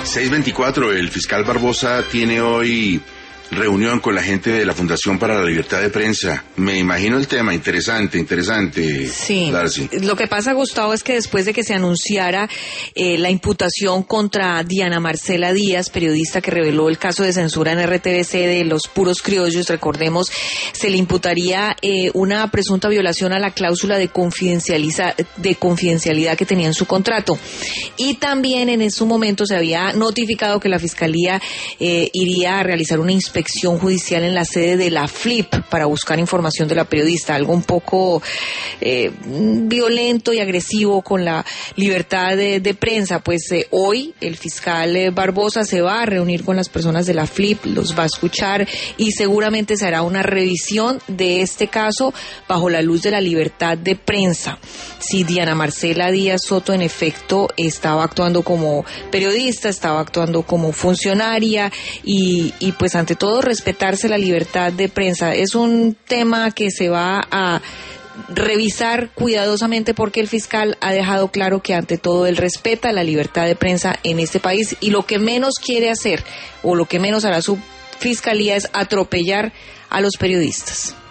6:24, el fiscal Barbosa tiene hoy reunión con la gente de la Fundación para la Libertad de Prensa. Me imagino el tema, interesante, sí. Darcy. Lo que pasa, Gustavo, es que después de que se anunciara la imputación contra Diana Marcela Díaz, periodista que reveló el caso de censura en RTBC de Los Puros Criollos, recordemos, se le imputaría una presunta violación a la cláusula de confidencialidad que tenía en su contrato. Y también en ese momento se había notificado que la Fiscalía iría a realizar una inspección judicial en la sede de la FLIP para buscar información de la periodista, algo un poco violento y agresivo con la libertad de prensa. Pues hoy el fiscal Barbosa se va a reunir con las personas de la FLIP, los va a escuchar y seguramente se hará una revisión de este caso bajo la luz de la libertad de prensa. Si Diana Marcela Díaz Soto en efecto estaba actuando como periodista, estaba actuando como funcionaria y pues ante todo respetarse la libertad de prensa. Es un tema que se va a revisar cuidadosamente porque el fiscal ha dejado claro que ante todo él respeta la libertad de prensa en este país y lo que menos quiere hacer o lo que menos hará su fiscalía es atropellar a los periodistas.